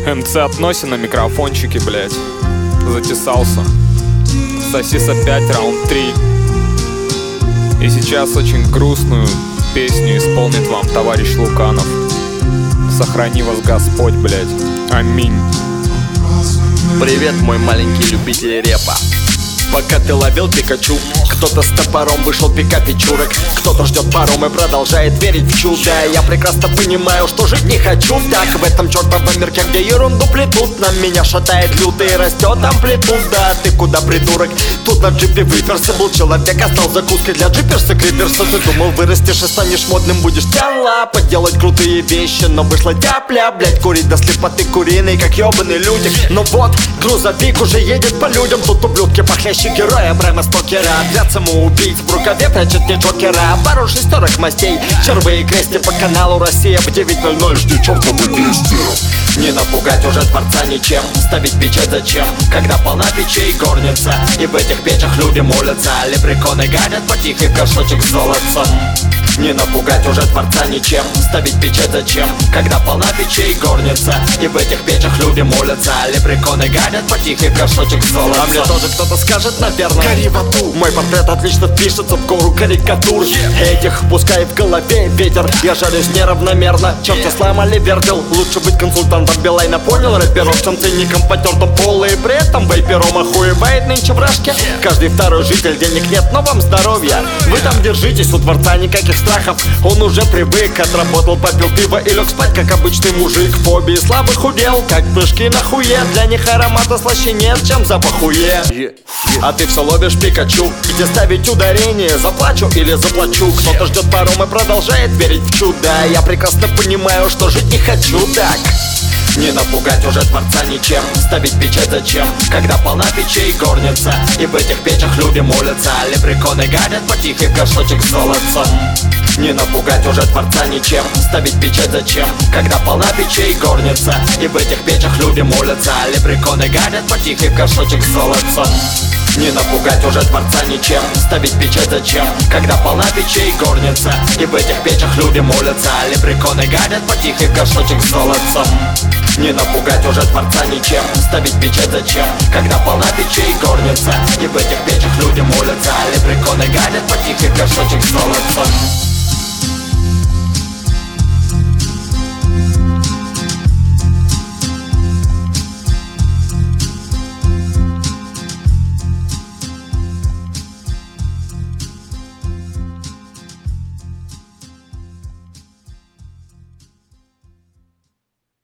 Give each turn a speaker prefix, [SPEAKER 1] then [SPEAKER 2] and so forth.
[SPEAKER 1] МЦ относи на микрофончике, блять. Затесался. Сосис опять, раунд 3. И сейчас очень грустную песню исполнит вам товарищ Луканов. Сохрани вас Господь, блять. Аминь.
[SPEAKER 2] Привет, мой маленький любитель репа. Пока ты ловил Пикачу, кто-то с топором вышел пикапить чурок. Кто-то ждет паром и продолжает верить в чудо. Я прекрасно понимаю, что жить не хочу так. В этом чертовом мирке, где ерунду плетут, на меня шатает лютый, растет амплитуда. Ты куда, придурок? Тут на джипе выперся, был человек, а стал закуской для джиперса, криперса. Ты думал, вырастешь и станешь модным, будешь тяла поделать крутые вещи, но вышла тяпля, блять, курить до слепоты куриной, как ебаный людик. Но вот, грузовик уже едет по людям, тут ублюдки похлеще героя прямо с покера. Отряд самоубийц в рукаве прячет не Джокера. Пару шестерок мастей, червы и крести по каналу Россия в 9:00. Жди чертовы вести. Не напугать уже Творца ничем, ставить печать зачем, когда полна печей горница, и в этих печах люди молятся. Лепреконы гадят потихо в горшочек с золотцом. Не напугать уже Творца ничем, ставить печать зачем, когда полна печей горница, и в этих печах люди молятся. Лепреконы гадят потихо в горшочек с золотцом. А мне тоже кто-то скажет, наверное, гори в аду. Мой портрет отлично впишется в гору карикатур. Этих пускай в голове ветер, я жарюсь неравномерно. Черта сломали вертел, лучше быть консультантом Билайна, понял? Рэпером, чем ценником потертым полы, и при этом вейпером охуевает нынче в рашке каждый второй житель. Денег нет, но вам здоровья. Вы там держитесь, у Творца никаких страхов. Он уже привык, отработал, попил пиво и лег спать, как обычный мужик. Фобии слабый худел, как прыжки на хуе. Для них аромата слаще нет, чем запах хуе. А ты все ловишь Пикачу, где ставить ударение? Заплачу или заплачу? Кто-то ждет паром и продолжает верить в чудо. Я прекрасно понимаю, что жить не хочу так. Не напугать уже Творца ничем, ставить печать зачем, когда полна печей горница, и в этих печах люди молятся. Лепреконы гадят потихо в горшочек с золотцом. Не напугать уже Творца ничем, ставить печать зачем, когда полна печей горница, и в этих печах люди молятся. Лепреконы гадят потихо в горшочек с золотцом. Не напугать уже Творца ничем, ставить печать зачем, когда полна печей горница, и в этих печах люди молятся. Лепреконы гадят потихо в горшочек с золотцом. Не напугать уже Творца ничем, ставить печать зачем, когда полна печей горница, и в этих печах люди молятся. Лепреконы гадят потихо в горшочек с золотцом.